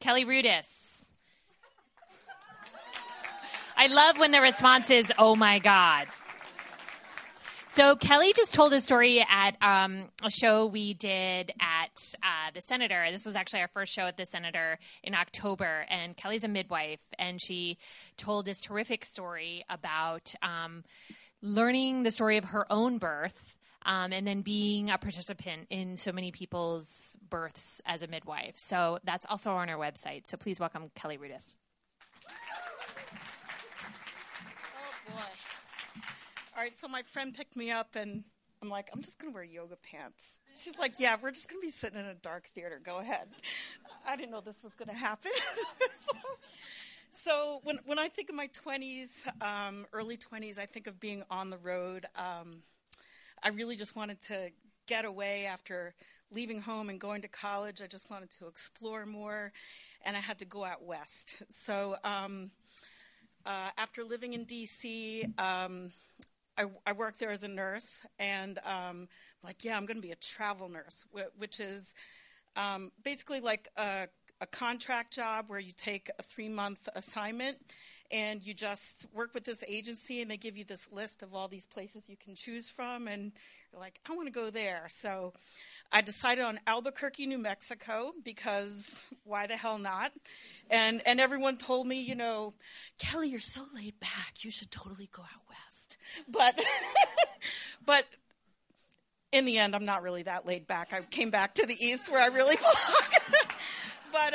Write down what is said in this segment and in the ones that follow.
Kelly Rudis. I love when the response is, oh my God. So Kelly just told a story at a show we did at the Senator. This was actually our first show at the Senator in October. And Kelly's a midwife, and she told this terrific story about learning the story of her own birth and then being a participant in so many people's births as a midwife. So that's also on our website. So please welcome Kelly Rudis. Oh, boy. All right, so my friend picked me up, and I'm like, I'm just going to wear yoga pants. She's like, yeah, we're just going to be sitting in a dark theater. Go ahead. I didn't know this was going to happen. So when I think of my 20s, early 20s, I think of being on the road. I really just wanted to get away after leaving home and going to college. I just wanted to explore more, and I had to go out west. So after living in D.C., I worked there as a nurse, and like, yeah, I'm going to be a travel nurse, which is basically like a contract job where you take a 3-month assignment and you just work with this agency, and they give you this list of all these places you can choose from, and you're like, I want to go there. So I decided on Albuquerque, New Mexico, because why the hell not? And everyone told me, you know, Kelly, you're so laid back. You should totally go out west. But in the end, I'm not really that laid back. I came back to the east where I really belong. But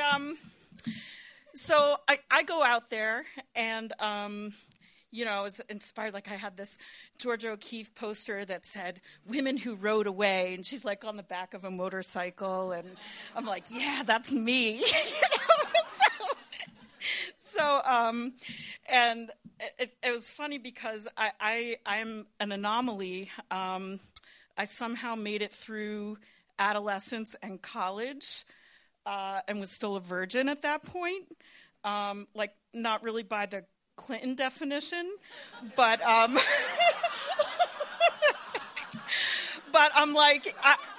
so I go out there, and you know, I was inspired. Like, I had this Georgia O'Keeffe poster that said "Women Who Rode Away," and she's like on the back of a motorcycle, and I'm like, yeah, that's me. You know? So and it was funny because I'm an anomaly. I somehow made it through adolescence and college, and was still a virgin at that point. Like, not really by the Clinton definition, but but I'm like,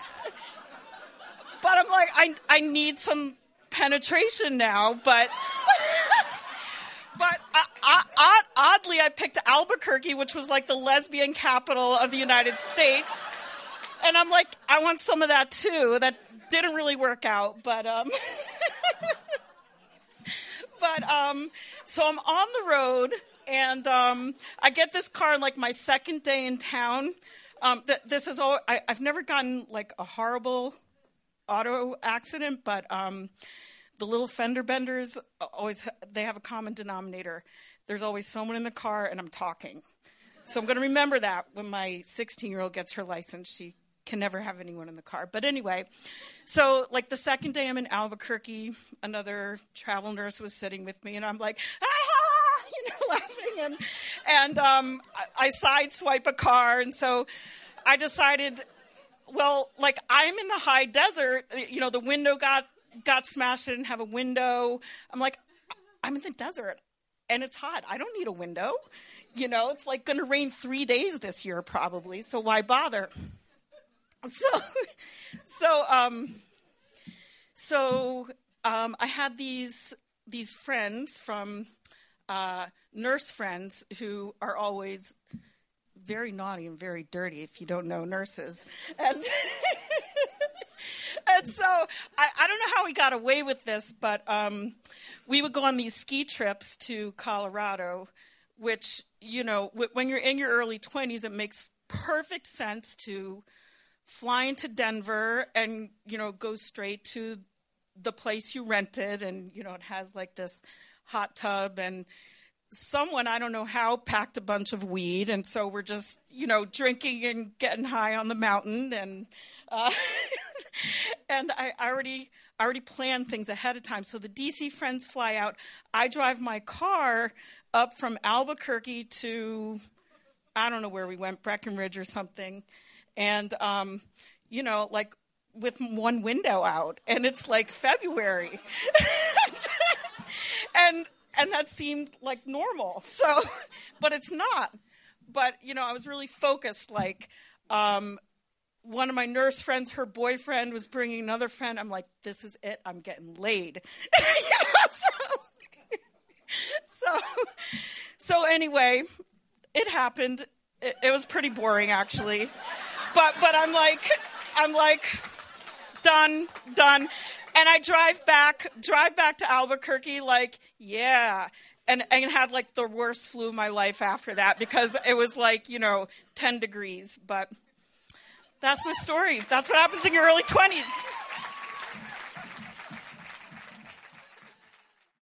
I need some penetration now, but oddly, I picked Albuquerque, which was like the lesbian capital of the United States, and I'm like, I want some of that too. That didn't really work out, but so I'm on the road, and I get this car on like my second day in town. This is all. I've never gotten like a horrible auto accident, but the little fender benders they have a common denominator. There's always someone in the car, and I'm talking. So I'm going to remember that when my 16-year-old gets her license. She can never have anyone in the car. But anyway, so like the second day I'm in Albuquerque, another travel nurse was sitting with me, and I'm like, ah, you know, laughing, and I sideswipe a car, and so I decided, well, like, I'm in the high desert, you know, the window got smashed. I didn't have a window. I'm like, I'm in the desert, and it's hot. I don't need a window. You know, it's like going to rain 3 days this year probably, so why bother? So I had these friends from nurse friends who are always very naughty and very dirty, if you don't know nurses, and and so I don't know how we got away with this, but we would go on these ski trips to Colorado, which, you know, when you're in your early 20s, it makes perfect sense to fly into Denver and, you know, go straight to the place you rented, and, you know, it has like this hot tub, and someone, I don't know how, packed a bunch of weed, and so we're just, you know, drinking and getting high on the mountain, and and I already planned things ahead of time. So the DC friends fly out. I drive my car up from Albuquerque to, I don't know where we went, Breckenridge or something. And, you know, like with one window out, and it's like February. and that seemed like normal. So, but it's not. But, you know, I was really focused, like, one of my nurse friends, her boyfriend was bringing another friend. I'm like, this is it. I'm getting laid. So anyway, it happened. It was pretty boring, actually. But I'm like, done. And I drive back to Albuquerque, like, yeah. And had like the worst flu of my life after that because it was like, 10 degrees. But that's my story. That's what happens in your early 20s.